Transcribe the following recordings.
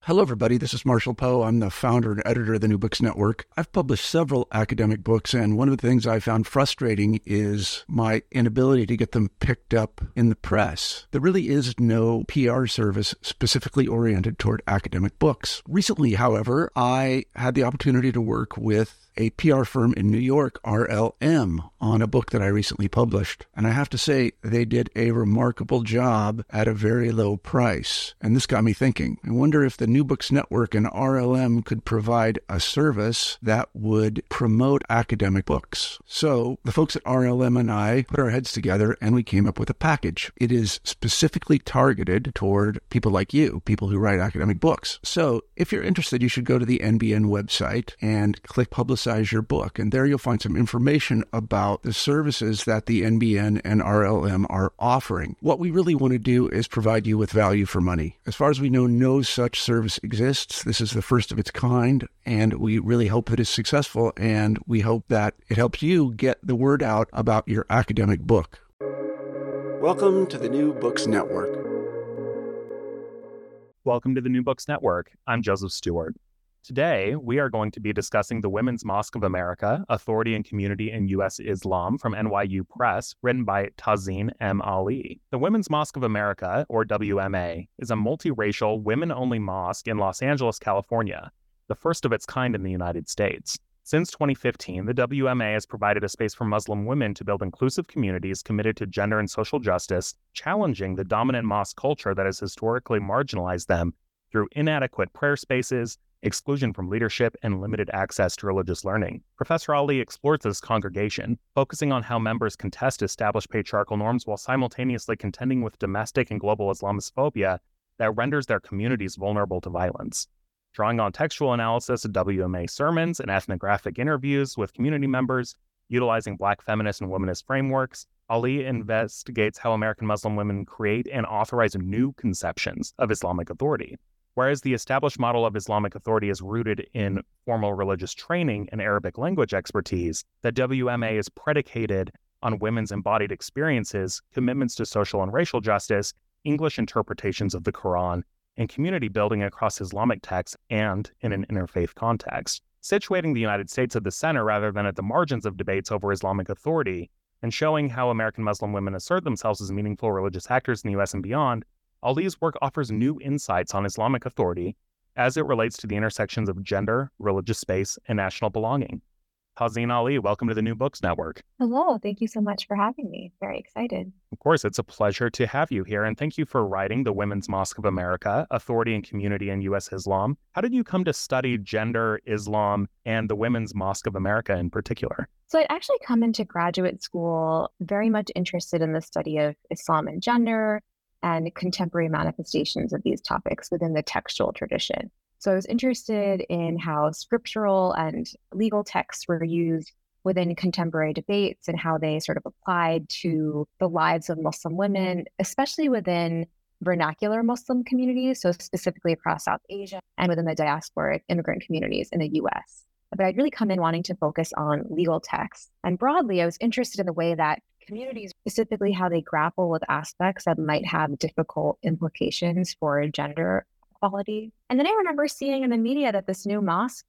Hello, everybody. This is Marshall Poe. I'm the founder and editor of the New Books Network. I've published several academic books, and one of the things I found frustrating is my inability to get them picked up in the press. There really is no PR service specifically oriented toward academic books. Recently, however, I had the opportunity to work with a PR firm in New York, RLM, on a book that I recently published. And I have to say, they did a remarkable job at a very low price. And this got me thinking. I wonder if the New Books Network and RLM could provide a service that would promote academic books. So the folks at RLM and I put our heads together and we came up with a package. It is specifically targeted toward people like you, people who write academic books. So if you're interested, you should go to the NBN website and click Publicize Your Book. And there you'll find some information about the services that the NBN and RLM are offering. What we really want to do is provide you with value for money. As far as we know, no such service exists. This is the first of its kind, and we really hope that it's successful, and we hope that it helps you get the word out about your academic book. Welcome to the New Books Network. Welcome to the New Books Network. I'm Joseph Stewart. Today, we are going to be discussing The Women's Mosque of America, Authority and Community in U.S. Islam from NYU Press, written by Tahzeen M. Ali. The Women's Mosque of America, or WMA, is a multiracial, women-only mosque in Los Angeles, California, the first of its kind in the United States. Since 2015, the WMA has provided a space for Muslim women to build inclusive communities committed to gender and social justice, challenging the dominant mosque culture that has historically marginalized them through inadequate prayer spaces, exclusion from leadership, and limited access to religious learning. Professor Ali explores this congregation, focusing on how members contest established patriarchal norms while simultaneously contending with domestic and global Islamophobia that renders their communities vulnerable to violence. Drawing on textual analysis of WMA sermons and ethnographic interviews with community members, utilizing Black feminist and womanist frameworks, Ali investigates how American Muslim women create and authorize new conceptions of Islamic authority. Whereas the established model of Islamic authority is rooted in formal religious training and Arabic language expertise, the WMA is predicated on women's embodied experiences, commitments to social and racial justice, English interpretations of the Quran, and community building across Islamic texts and in an interfaith context. Situating the United States at the center rather than at the margins of debates over Islamic authority, and showing how American Muslim women assert themselves as meaningful religious actors in the U.S. and beyond, Ali's work offers new insights on Islamic authority as it relates to the intersections of gender, religious space, and national belonging. Tahzeen Ali, welcome to the New Books Network. Hello, thank you so much for having me. Very excited. Of course, it's a pleasure to have you here, and thank you for writing The Women's Mosque of America, Authority and Community in U.S. Islam. How did you come to study gender, Islam, and the Women's Mosque of America in particular? So I'd actually come into graduate school very much interested in the study of Islam and gender, and contemporary manifestations of these topics within the textual tradition. So I was interested in how scriptural and legal texts were used within contemporary debates and how they sort of applied to the lives of Muslim women, especially within vernacular Muslim communities, so specifically across South Asia and within the diasporic immigrant communities in the US. But I'd really come in wanting to focus on legal texts. And broadly, I was interested in the way that communities, specifically how they grapple with aspects that might have difficult implications for gender equality. And then I remember seeing in the media that this new mosque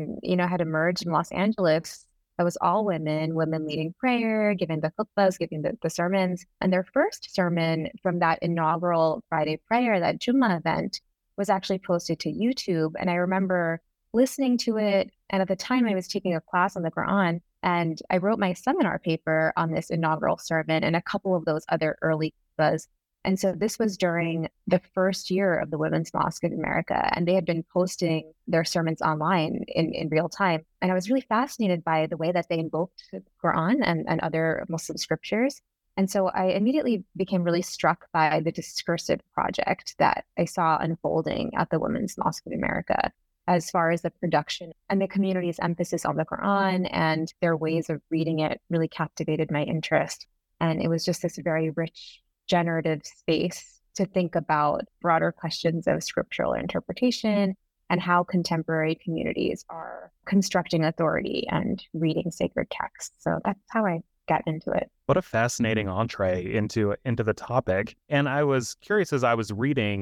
had emerged in Los Angeles that was all women, women leading prayer, giving the khutbahs, giving the sermons. And their first sermon from that inaugural Friday prayer, that Jummah event, was actually posted to YouTube. And I remember listening to it. And at the time I was taking a class on the Quran, and I wrote my seminar paper on this inaugural sermon and a couple of those other early khutbahs. And so this was during the first year of the Women's Mosque of America, and they had been posting their sermons online in real time. And I was really fascinated by the way that they invoked the Quran and other Muslim scriptures. And so I immediately became really struck by the discursive project that I saw unfolding at the Women's Mosque of America, as far as the production and the community's emphasis on the Quran and their ways of reading it really captivated my interest. And it was just this very rich, generative space to think about broader questions of scriptural interpretation and how contemporary communities are constructing authority and reading sacred texts. So that's how I got into it. What a fascinating entree into the topic. And I was curious as I was reading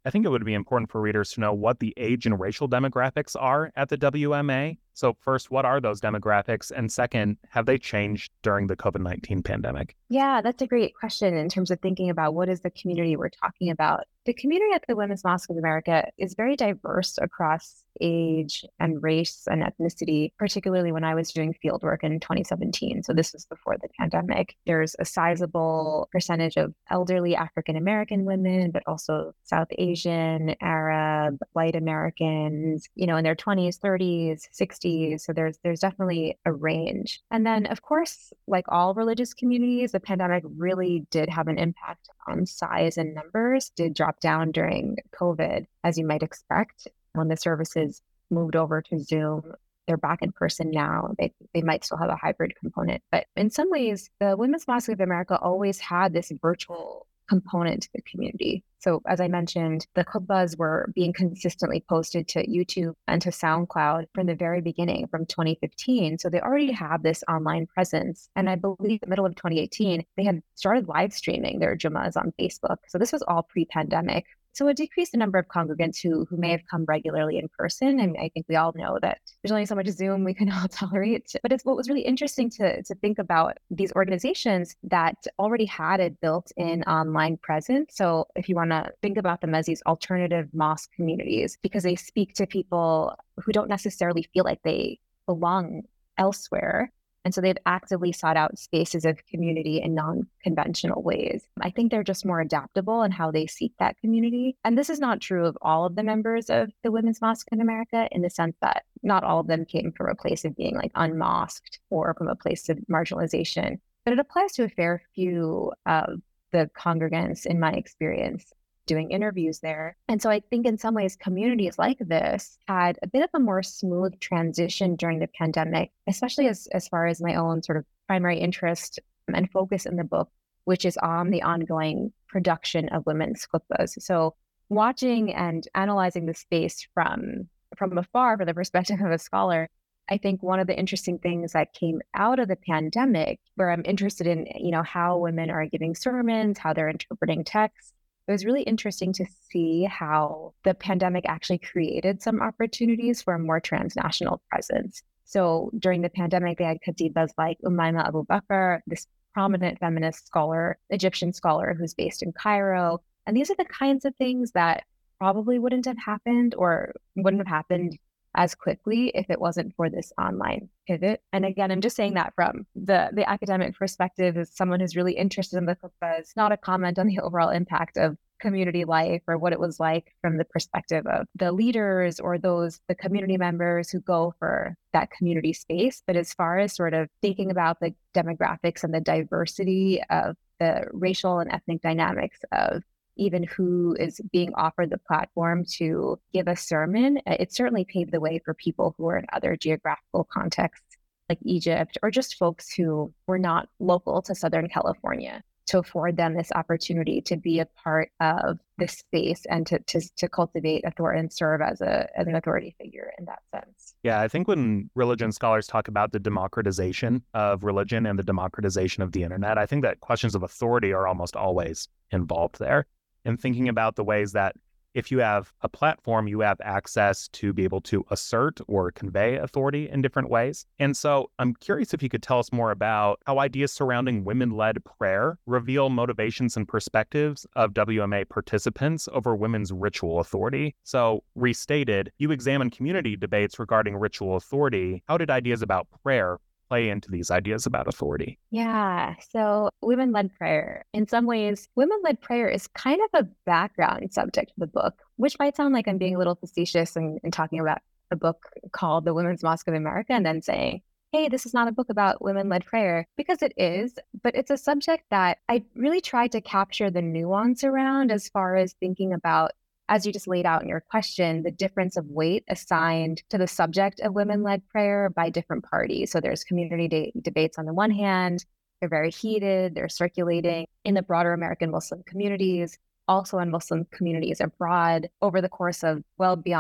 I think it would be important for readers to know what the age and racial demographics are at the WMA. So first, what are those demographics? And second, have they changed during the COVID-19 pandemic? Yeah, that's a great question in terms of thinking about what is the community we're talking about. The community at the Women's Mosque of America is very diverse across age and race and ethnicity, particularly when I was doing fieldwork in 2017. So this was before the pandemic. There's a sizable percentage of elderly African American women, but also South Asian, Arab, white Americans, in their 20s, 30s, 60s. So there's definitely a range. And then, of course, like all religious communities, the pandemic really did have an impact on size and numbers, did drop down during COVID, as you might expect. When the services moved over to Zoom, they're back in person now. They might still have a hybrid component. But in some ways, the Women's Mosque of America always had this virtual component to the community. So as I mentioned, the khutbahs were being consistently posted to YouTube and to SoundCloud from the very beginning, from 2015. So they already have this online presence. And I believe in the middle of 2018, they had started live streaming their Jummahs on Facebook. So this was all pre-pandemic. So it decreased the number of congregants who may have come regularly in person. And I think we all know that there's only so much Zoom we can all tolerate. But it's what was really interesting to think about these organizations that already had a built-in online presence. So if you want to think about them as these alternative mosque communities, because they speak to people who don't necessarily feel like they belong elsewhere. And so they've actively sought out spaces of community in non-conventional ways. I think they're just more adaptable in how they seek that community. And this is not true of all of the members of the Women's Mosque in America, in the sense that not all of them came from a place of being like unmosqued or from a place of marginalization. But it applies to a fair few of the congregants, in my experience, doing interviews there. And so I think in some ways, communities like this had a bit of a more smooth transition during the pandemic, especially as far as my own sort of primary interest and focus in the book, which is on the ongoing production of women's khutbahs. So watching and analyzing the space from afar, from the perspective of a scholar, I think one of the interesting things that came out of the pandemic, where I'm interested in, how women are giving sermons, how they're interpreting texts, it was really interesting to see how the pandemic actually created some opportunities for a more transnational presence. So during the pandemic, they had khatibas like Umayma Abu Bakr, this prominent feminist scholar, Egyptian scholar who's based in Cairo. And these are the kinds of things that probably wouldn't have happened or wouldn't have happened as quickly if it wasn't for this online pivot. And again, I'm just saying that from the academic perspective as someone who's really interested in the khutbahs, not a comment on the overall impact of community life or what it was like from the perspective of the leaders or the community members who go for that community space. But as far as sort of thinking about the demographics and the diversity of the racial and ethnic dynamics of even who is being offered the platform to give a sermon, it certainly paved the way for people who are in other geographical contexts like Egypt, or just folks who were not local to Southern California, to afford them this opportunity to be a part of this space and to cultivate authority and serve as an authority figure in that sense. Yeah, I think when religion scholars talk about the democratization of religion and the democratization of the internet, I think that questions of authority are almost always involved there. And thinking about the ways that if you have a platform, you have access to be able to assert or convey authority in different ways. And so I'm curious if you could tell us more about how ideas surrounding women-led prayer reveal motivations and perspectives of WMA participants over women's ritual authority. So restated, you examine community debates regarding ritual authority. How did ideas about prayer play into these ideas about authority? Yeah. So women-led prayer. In some ways, women-led prayer is kind of a background subject of the book, which might sound like I'm being a little facetious and talking about a book called The Women's Mosque of America and then saying, hey, this is not a book about women-led prayer, because it is, but it's a subject that I really tried to capture the nuance around as far as thinking about, as you just laid out in your question, the difference of weight assigned to the subject of women-led prayer by different parties. So there's community debates on the one hand, they're very heated, they're circulating in the broader American Muslim communities, also in Muslim communities abroad over the course of well beyond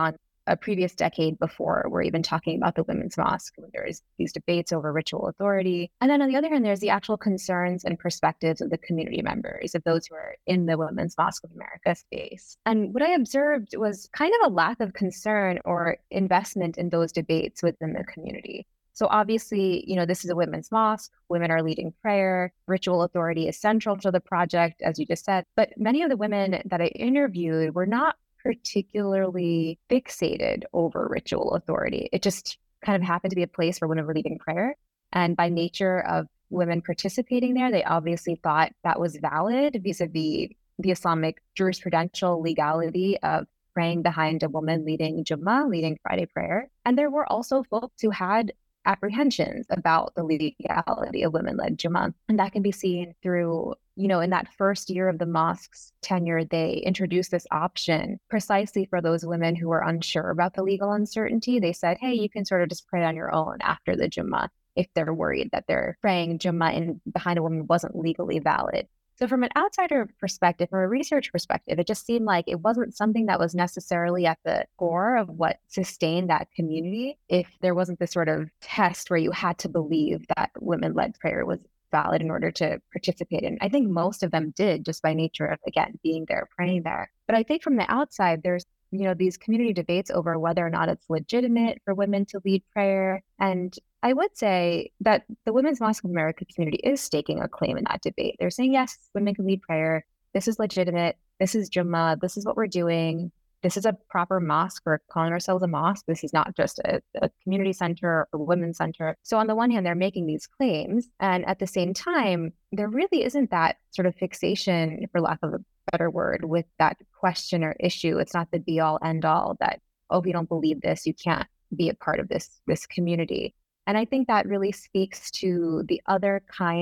a previous decade before we're even talking about the women's mosque. There's these debates over ritual authority. And then on the other hand, there's the actual concerns and perspectives of the community members, of those who are in the Women's Mosque of America space. And what I observed was kind of a lack of concern or investment in those debates within the community. So obviously, this is a women's mosque. Women are leading prayer. Ritual authority is central to the project, as you just said. But many of the women that I interviewed were not particularly fixated over ritual authority. It just kind of happened to be a place where women were leading prayer. And by nature of women participating there, they obviously thought that was valid vis-a-vis the Islamic jurisprudential legality of praying behind a woman leading Jummah, leading Friday prayer. And there were also folks who had apprehensions about the legality of women-led Jummah. And that can be seen through, in that first year of the mosque's tenure, they introduced this option precisely for those women who were unsure about the legal uncertainty. They said, hey, you can sort of just pray on your own after the Jummah if they're worried that their praying Jummah behind a woman wasn't legally valid. So from an outsider perspective, from a research perspective, it just seemed like it wasn't something that was necessarily at the core of what sustained that community. If there wasn't this sort of test where you had to believe that women-led prayer was valid in order to participate in. I think most of them did just by nature of, again, being there, praying there. But I think from the outside, there's these community debates over whether or not it's legitimate for women to lead prayer. And I would say that the Women's Mosque of America community is staking a claim in that debate. They're saying, yes, women can lead prayer. This is legitimate. This is Jummah. This is what we're doing. This is a proper mosque. We're calling ourselves a mosque. This is not just a community center or women's center. So on the one hand, they're making these claims. And at the same time, there really isn't that sort of fixation, for lack of a better word, with that question or issue. It's not the be all end all that, oh, if you don't believe this, you can't be a part of this community. And I think that really speaks to the other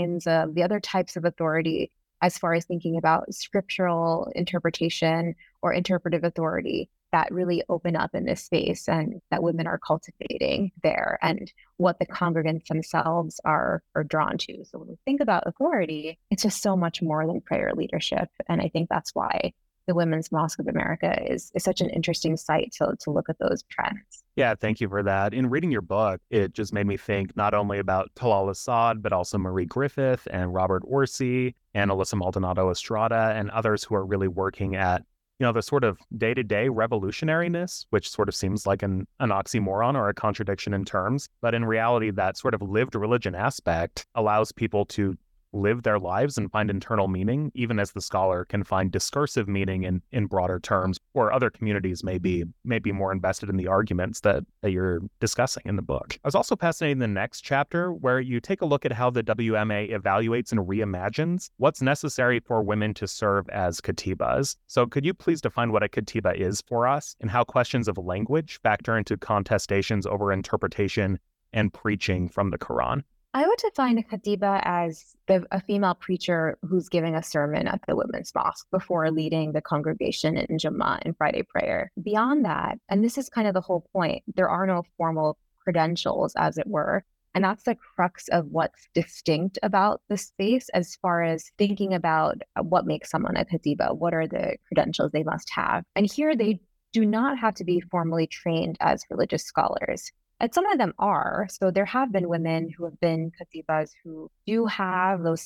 types of authority as far as thinking about scriptural interpretation or interpretive authority that really open up in this space and that women are cultivating there, and what the congregants themselves are drawn to. So when we think about authority, it's just so much more than prayer leadership. And I think that's why the Women's Mosque of America is such an interesting site to look at those trends. Yeah, thank you for that. In reading your book, it just made me think not only about Talal Asad, but also Marie Griffith and Robert Orsi and Alyssa Maldonado Estrada and others who are really working at, the sort of day-to-day revolutionariness, which sort of seems like an oxymoron or a contradiction in terms. But in reality, that sort of lived religion aspect allows people to live their lives and find internal meaning, even as the scholar can find discursive meaning in broader terms, or other communities may be more invested in the arguments that you're discussing in the book. I was also fascinated in the next chapter where you take a look at how the WMA evaluates and reimagines what's necessary for women to serve as khatibas. So could you please define what a khatiba is for us and how questions of language factor into contestations over interpretation and preaching from the Quran? I would define a khatiba as a female preacher who's giving a sermon at the women's mosque before leading the congregation in Jummah and Friday prayer. Beyond that, and this is kind of the whole point, there are no formal credentials, as it were. And that's the crux of what's distinct about the space as far as thinking about what makes someone a khatiba. What are the credentials they must have? And here they do not have to be formally trained as religious scholars. And some of them are. So there have been women who have been khatibas who do have those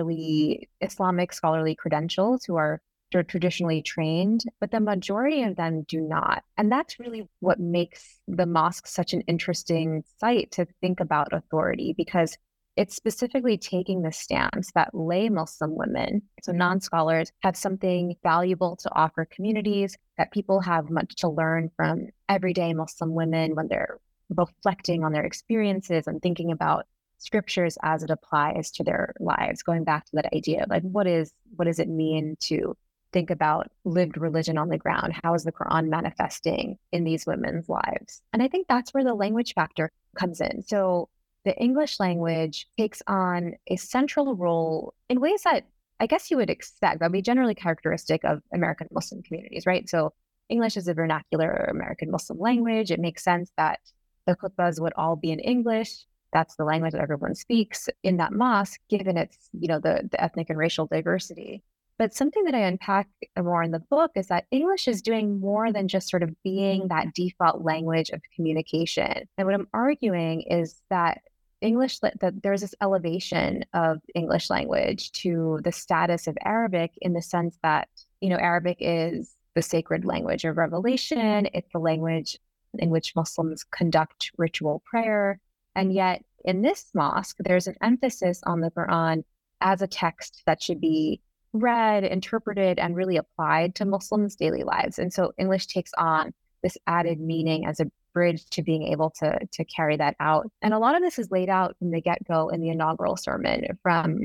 Islamic scholarly credentials, who are traditionally trained, but the majority of them do not. And that's really what makes the mosque such an interesting site to think about authority, because it's specifically taking the stance that lay Muslim women, so non-scholars, have something valuable to offer communities, that people have much to learn from everyday Muslim women when they're reflecting on their experiences and thinking about scriptures as it applies to their lives, going back to that idea of what does it mean to think about lived religion on the ground? How is the Quran manifesting in these women's lives? And I think that's where the language factor comes in. So the English language takes on a central role in ways that I guess you would expect. That would be generally characteristic of American Muslim communities, right? So English is a vernacular American Muslim language. It makes sense that the khutbahs would all be in English. That's the language that everyone speaks in that mosque, given its, the ethnic and racial diversity. But something that I unpack more in the book is that English is doing more than just sort of being that default language of communication. And what I'm arguing is that that there's this elevation of English language to the status of Arabic in the sense that, Arabic is the sacred language of revelation. It's the language in which Muslims conduct ritual prayer. And yet in this mosque, there's an emphasis on the Quran as a text that should be read, interpreted, and really applied to Muslims' daily lives. And so English takes on this added meaning as a bridge to being able to carry that out. And a lot of this is laid out from the get-go in the inaugural sermon from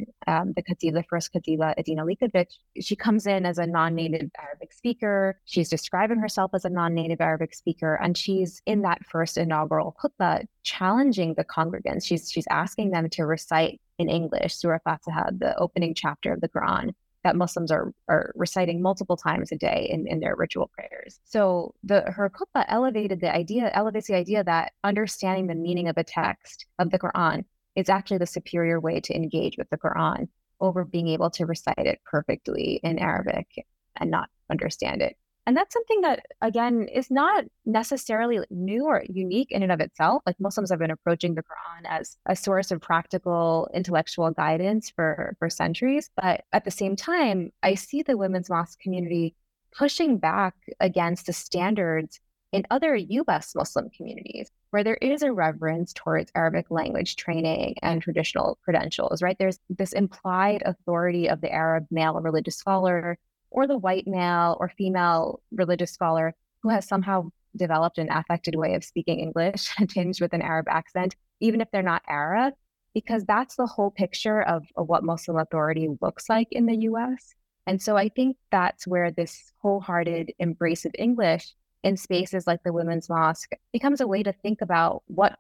the first Khatib, Adina Likovic. She comes in as a non-native Arabic speaker. She's describing herself as a non-native Arabic speaker. And she's in that first inaugural khutbah challenging the congregants. She's asking them to recite in English, Surah Fatiha, the opening chapter of the Quran, that Muslims are reciting multiple times a day in their ritual prayers. So her khutbah elevates the idea that understanding the meaning of a text of the Quran is actually the superior way to engage with the Quran over being able to recite it perfectly in Arabic and not understand it. And that's something that, again, is not necessarily new or unique in and of itself. Like Muslims have been approaching the Quran as a source of practical intellectual guidance for centuries. But at the same time, I see the women's mosque community pushing back against the standards in other U.S. Muslim communities, where there is a reverence towards Arabic language training and traditional credentials, right? There's this implied authority of the Arab male religious scholar or the white male or female religious scholar who has somehow developed an affected way of speaking English tinged with an Arab accent, even if they're not Arab, because that's the whole picture of what Muslim authority looks like in the US. And so I think that's where this wholehearted embrace of English in spaces like the Women's Mosque becomes a way to think about what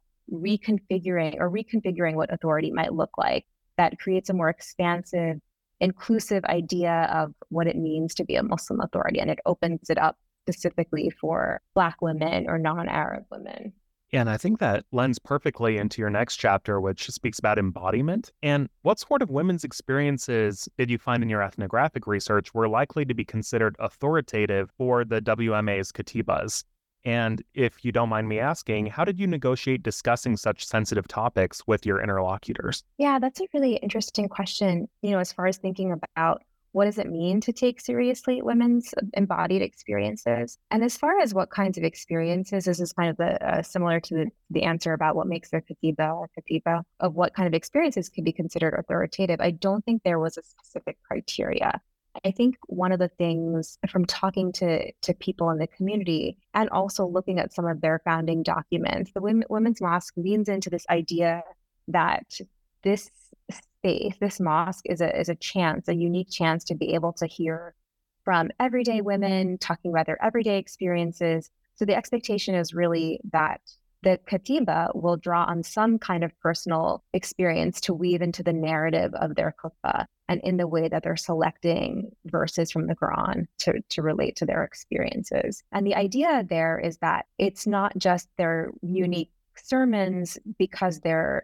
reconfiguring what authority might look like that creates a more expansive, inclusive idea of what it means to be a Muslim authority. And it opens it up specifically for Black women or non-Arab women. Yeah, and I think that lends perfectly into your next chapter, which speaks about embodiment. And what sort of women's experiences did you find in your ethnographic research were likely to be considered authoritative for the WMA's Khatibas? And if you don't mind me asking, how did you negotiate discussing such sensitive topics with your interlocutors? Yeah, that's a really interesting question, as far as thinking about what does it mean to take seriously women's embodied experiences? And as far as what kinds of experiences, this is kind of similar to the answer about what makes a Khatiba or Khatiba, of what kind of experiences could be considered authoritative. I don't think there was a specific criteria. I think one of the things from talking to people in the community and also looking at some of their founding documents, the Women's Mosque leans into this idea that this space, this mosque is a chance, a unique chance to be able to hear from everyday women talking about their everyday experiences. So the expectation is really that the Khatiba will draw on some kind of personal experience to weave into the narrative of their khutbah and in the way that they're selecting verses from the Quran to relate to their experiences. And the idea there is that it's not just their unique sermons because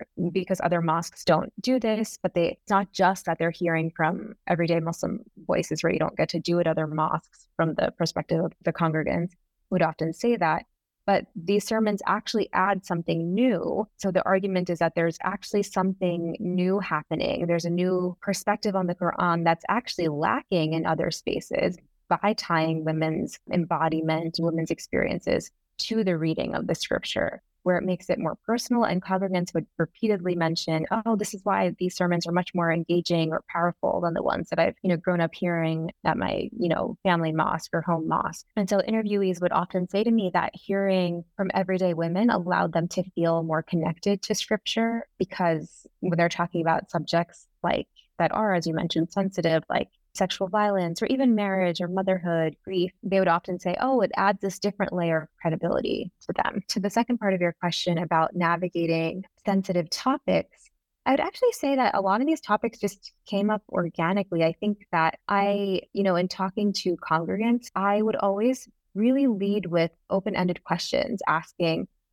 other mosques don't do this, but it's not just that they're hearing from everyday Muslim voices where you don't get to do it other mosques from the perspective of the congregants would often say that. But these sermons actually add something new. So the argument is that there's actually something new happening. There's a new perspective on the Quran that's actually lacking in other spaces by tying women's embodiment, women's experiences to the reading of the scripture, where it makes it more personal. And congregants would repeatedly mention, oh, this is why these sermons are much more engaging or powerful than the ones that I've, grown up hearing at my, family mosque or home mosque. And so interviewees would often say to me that hearing from everyday women allowed them to feel more connected to scripture, because when they're talking about subjects like that are, as you mentioned, sensitive, like sexual violence or even marriage or motherhood, grief, they would often say, oh, it adds this different layer of credibility to them. To the second part of your question about navigating sensitive topics, I would actually say that a lot of these topics just came up organically. I think that in talking to congregants, I would always really lead with open-ended questions, asking,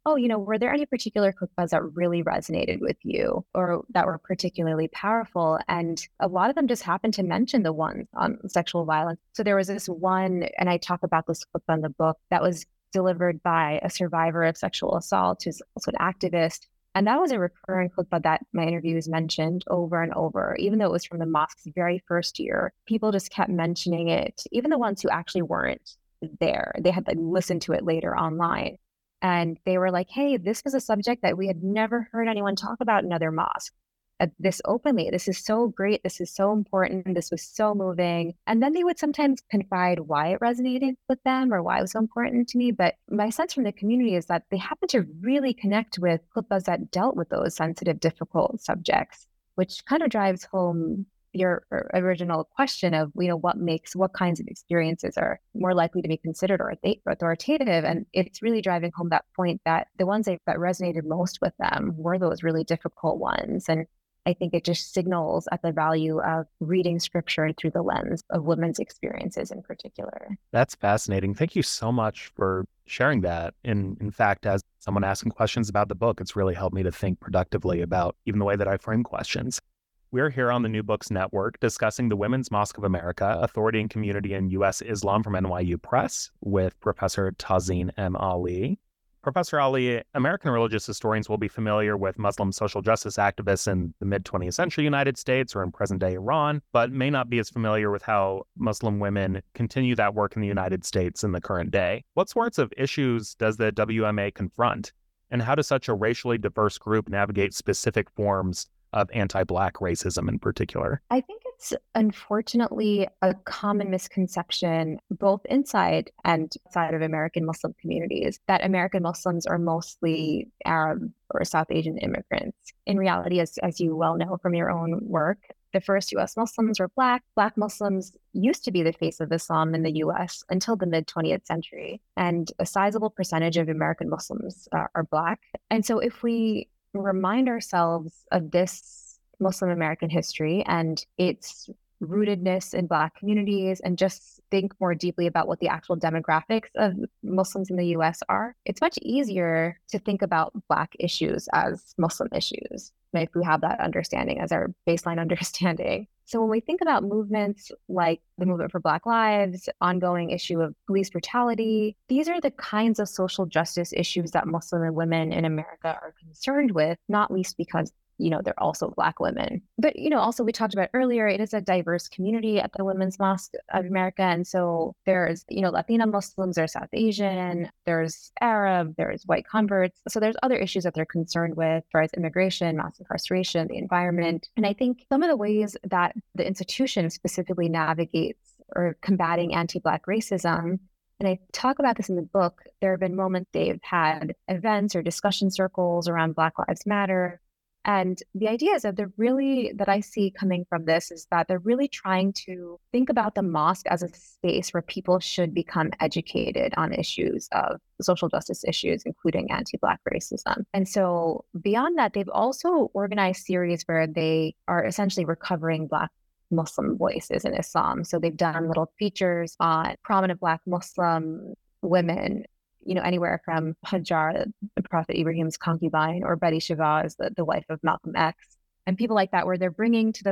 oh, were there any particular khutbahs that really resonated with you or that were particularly powerful? And a lot of them just happened to mention the ones on sexual violence. So there was this one, and I talk about this khutbah in the book, that was delivered by a survivor of sexual assault who's also an activist. And that was a recurring khutbah that my interviews mentioned over and over, even though it was from the mosque's very first year. People just kept mentioning it, even the ones who actually weren't there. They had listened to it later online. And they were like, hey, this was a subject that we had never heard anyone talk about in other mosques. This openly. This is so great. This is so important. This was so moving. And then they would sometimes confide why it resonated with them or why it was so important to me. But my sense from the community is that they happen to really connect with khutbahs that dealt with those sensitive, difficult subjects, which kind of drives home your original question of, what kinds of experiences are more likely to be considered or authoritative. And it's really driving home that point that the ones that resonated most with them were those really difficult ones. And I think it just signals at the value of reading scripture through the lens of women's experiences in particular. That's fascinating. Thank you so much for sharing that. In fact, as someone asking questions about the book, it's really helped me to think productively about even the way that I frame questions. We're here on the New Books Network discussing the Women's Mosque of America, Authority and Community in U.S. Islam from NYU Press with Professor Tazeen M. Ali. Professor Ali, American religious historians will be familiar with Muslim social justice activists in the mid-20th century United States or in present-day Iran, but may not be as familiar with how Muslim women continue that work in the United States in the current day. What sorts of issues does the WMA confront, and how does such a racially diverse group navigate specific forms of anti-Black racism in particular? I think it's unfortunately a common misconception, both inside and outside of American Muslim communities, that American Muslims are mostly Arab or South Asian immigrants. In reality, as you well know from your own work, the first U.S. Muslims were Black. Black Muslims used to be the face of Islam in the U.S. until the mid-20th century. And a sizable percentage of American Muslims are Black. And so if we remind ourselves of this Muslim American history and its rootedness in Black communities and just think more deeply about what the actual demographics of Muslims in the US are, it's much easier to think about Black issues as Muslim issues if we have that understanding as our baseline understanding. So when we think about movements like the movement for Black Lives, ongoing issue of police brutality, these are the kinds of social justice issues that Muslim women in America are concerned with, not least because they're also Black women. But, also we talked about earlier, it is a diverse community at the Women's Mosque of America. And so there's, Latina Muslims, there's South Asian, there's Arab, there's white converts. So there's other issues that they're concerned with as far as immigration, mass incarceration, the environment. And I think some of the ways that the institution specifically navigates or combating anti-Black racism, and I talk about this in the book, there have been moments they've had events or discussion circles around Black Lives Matter. And the idea is that I see coming from this is that they're really trying to think about the mosque as a space where people should become educated on issues of social justice issues, including anti-Black racism. And so beyond that, they've also organized series where they are essentially recovering Black Muslim voices in Islam. So they've done little features on prominent Black Muslim women, anywhere from Hajar, the Prophet Ibrahim's concubine, or Betty Shabazz, the wife of Malcolm X, and people like that, where they're bringing to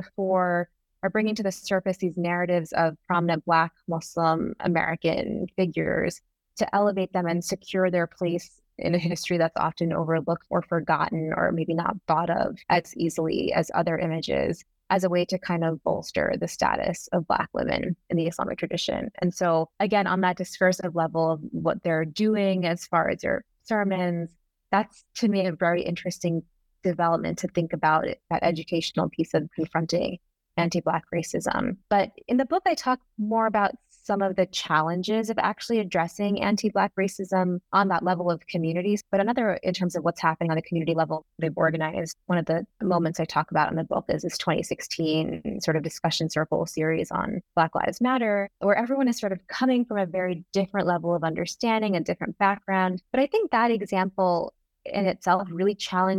the surface these narratives of prominent Black Muslim American figures to elevate them and secure their place in a history that's often overlooked or forgotten or maybe not thought of as easily as other images, as a way to kind of bolster the status of Black women in the Islamic tradition. And so again, on that discursive level of what they're doing as far as their sermons, that's to me a very interesting development to think about that educational piece of confronting anti-Black racism. But in the book, I talk more about some of the challenges of actually addressing anti-Black racism on that level of communities. But another, in terms of what's happening on the community level, they've organized. One of the moments I talk about in the book is this 2016 sort of discussion circle series on Black Lives Matter, where everyone is sort of coming from a very different level of understanding and different background. But I think that example in itself really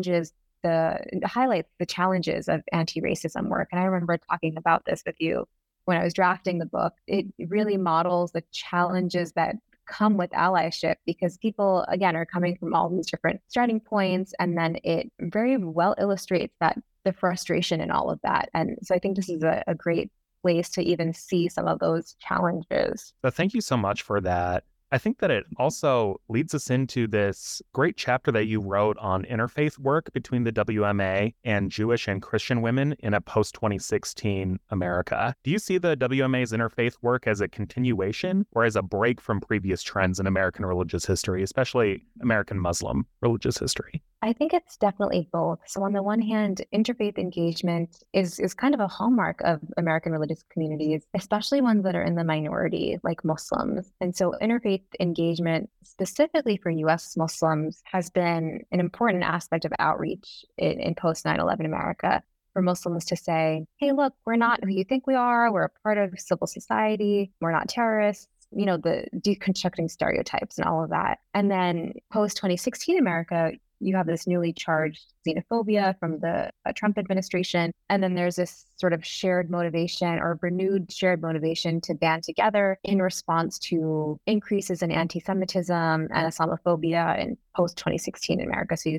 highlights the challenges of anti-racism work. And I remember talking about this with you when I was drafting the book. It really models the challenges that come with allyship because people, again, are coming from all these different starting points. And then it very well illustrates that the frustration in all of that. And so I think this is a great place to even see some of those challenges. So thank you so much for that. I think that it also leads us into this great chapter that you wrote on interfaith work between the WMA and Jewish and Christian women in a post-2016 America. Do you see the WMA's interfaith work as a continuation or as a break from previous trends in American religious history, especially American Muslim religious history? I think it's definitely both. So on the one hand, interfaith engagement is kind of a hallmark of American religious communities, especially ones that are in the minority, like Muslims. And so interfaith engagement, specifically for U.S. Muslims, has been an important aspect of outreach in post 9/11 America, for Muslims to say, hey, look, we're not who you think we are. We're a part of civil society. We're not terrorists. The deconstructing stereotypes and all of that. And then post 2016 America, you have this newly charged xenophobia from the Trump administration. And then there's this sort of shared motivation or renewed shared motivation to band together in response to increases in anti-Semitism and Islamophobia in post 2016 America. So you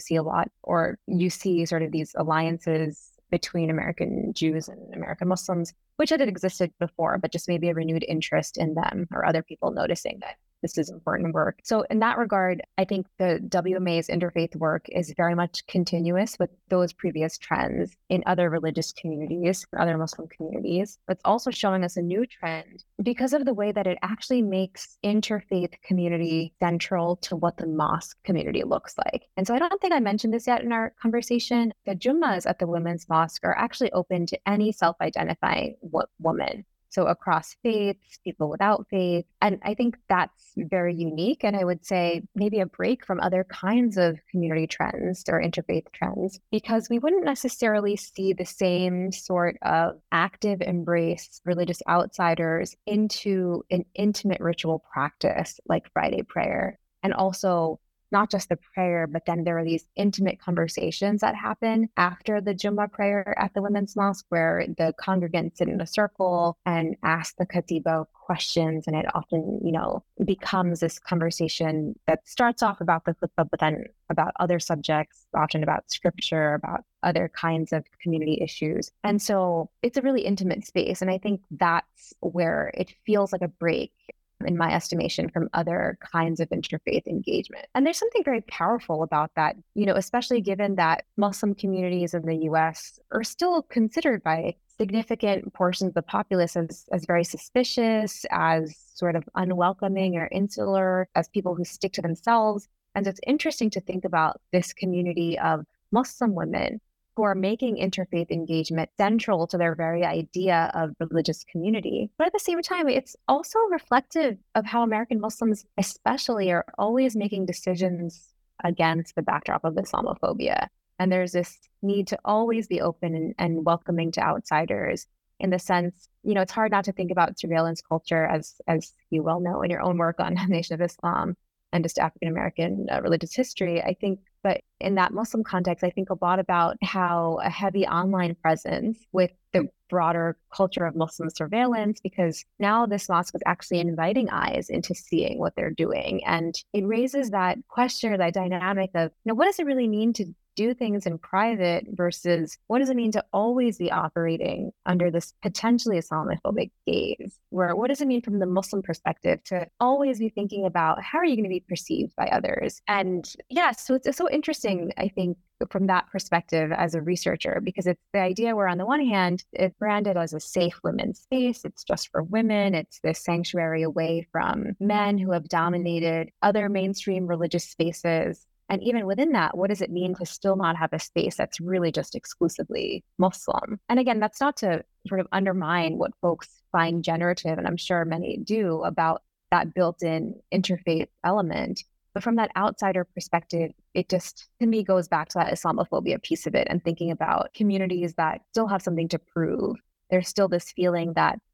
see sort of these alliances between American Jews and American Muslims, which had existed before, but just maybe a renewed interest in them or other people noticing that this is important work. So in that regard, I think the WMA's interfaith work is very much continuous with those previous trends in other religious communities, other Muslim communities. But it's also showing us a new trend because of the way that it actually makes interfaith community central to what the mosque community looks like. And so I don't think I mentioned this yet in our conversation. The Jummas at the Women's Mosque are actually open to any self-identifying woman. So across faiths, people without faith. And I think that's very unique. And I would say maybe a break from other kinds of community trends or interfaith trends, because we wouldn't necessarily see the same sort of active embrace religious outsiders into an intimate ritual practice like Friday prayer. And also not just the prayer, but then there are these intimate conversations that happen after the Jummah prayer at the Women's Mosque, where the congregants sit in a circle and ask the khatiba questions. And it often, becomes this conversation that starts off about the khutbah, but then about other subjects, often about scripture, about other kinds of community issues. And so it's a really intimate space. And I think that's where it feels like a break, in my estimation, from other kinds of interfaith engagement. And there's something very powerful about that, especially given that Muslim communities in the US are still considered by significant portions of the populace as very suspicious, as sort of unwelcoming or insular, as people who stick to themselves. And so it's interesting to think about this community of Muslim women who are making interfaith engagement central to their very idea of religious community. But at the same time, it's also reflective of how American Muslims especially are always making decisions against the backdrop of Islamophobia. And there's this need to always be open and welcoming to outsiders, in the sense, it's hard not to think about surveillance culture, as you well know in your own work on Nation of Islam and just African-American religious history, I think. But in that Muslim context, I think a lot about how a heavy online presence with the broader culture of Muslim surveillance, because now this mosque is actually inviting eyes into seeing what they're doing. And it raises that question or that dynamic of, what does it really mean to do things in private versus what does it mean to always be operating under this potentially Islamophobic gaze? What does it mean from the Muslim perspective to always be thinking about how are you going to be perceived by others? And so it's so interesting, I think, from that perspective as a researcher, because it's the idea where on the one hand, it's branded as a safe women's space. It's just for women. It's this sanctuary away from men who have dominated other mainstream religious spaces. And even within that, what does it mean to still not have a space that's really just exclusively Muslim? And again, that's not to sort of undermine what folks find generative, and I'm sure many do, about that built-in interfaith element. But from that outsider perspective, it just, to me, goes back to that Islamophobia piece of it and thinking about communities that still have something to prove. There's still this feeling that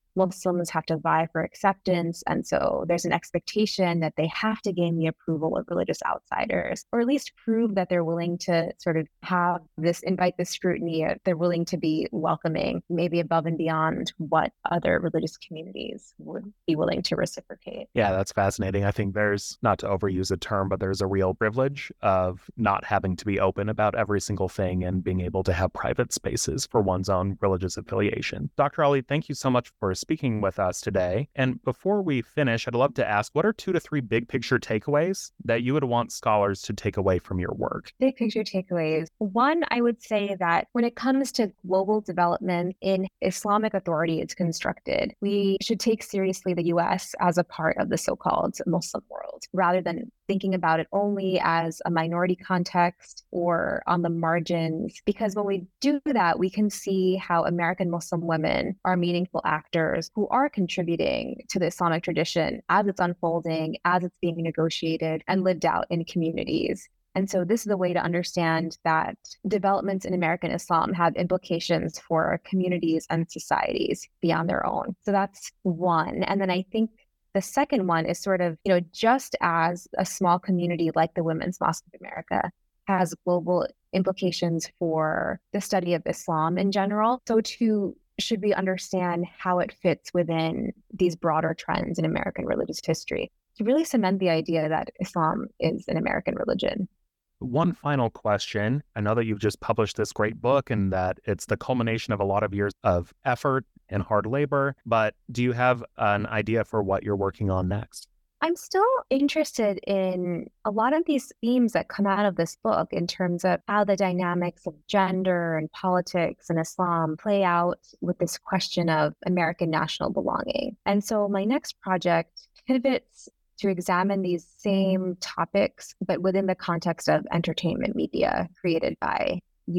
Muslims have to vie for acceptance. And so there's an expectation that they have to gain the approval of religious outsiders, or at least prove that they're willing to sort of invite this scrutiny. They're willing to be welcoming, maybe above and beyond what other religious communities would be willing to reciprocate. Yeah, that's fascinating. I think there's, not to overuse a term, but there's a real privilege of not having to be open about every single thing and being able to have private spaces for one's own religious affiliation. Dr. Ali, thank you so much for speaking with us today. And before we finish, I'd love to ask, what are 2 to 3 big picture takeaways that you would want scholars to take away from your work? Big picture takeaways. One, I would say that when it comes to global development in Islamic authority is constructed, we should take seriously the US as a part of the so-called Muslim world, rather than thinking about it only as a minority context or on the margins. Because when we do that, we can see how American Muslim women are meaningful actors who are contributing to the Islamic tradition as it's unfolding, as it's being negotiated and lived out in communities. And so this is a way to understand that developments in American Islam have implications for communities and societies beyond their own. So that's one. And then I think the second one is sort of, just as a small community like the Women's Mosque of America has global implications for the study of Islam in general, so too should we understand how it fits within these broader trends in American religious history to really cement the idea that Islam is an American religion. One final question. I know that you've just published this great book and that it's the culmination of a lot of years of effort and hard labor, but do you have an idea for what you're working on next? I'm still interested in a lot of these themes that come out of this book in terms of how the dynamics of gender and politics and Islam play out with this question of American national belonging. And so my next project pivots to examine these same topics, but within the context of entertainment media created by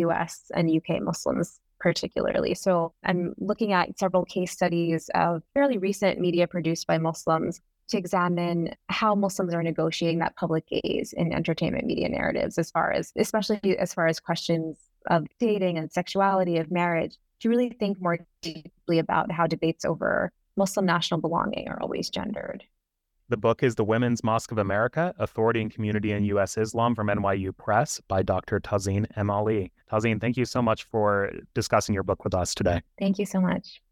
US and UK Muslims particularly. So I'm looking at several case studies of fairly recent media produced by Muslims to examine how Muslims are negotiating that public gaze in entertainment media narratives, especially as far as questions of dating and sexuality, of marriage, to really think more deeply about how debates over Muslim national belonging are always gendered. The book is The Women's Mosque of America, Authority and Community in U.S. Islam from NYU Press by Dr. Tazeen M. Ali. Tazeen, thank you so much for discussing your book with us today. Thank you so much.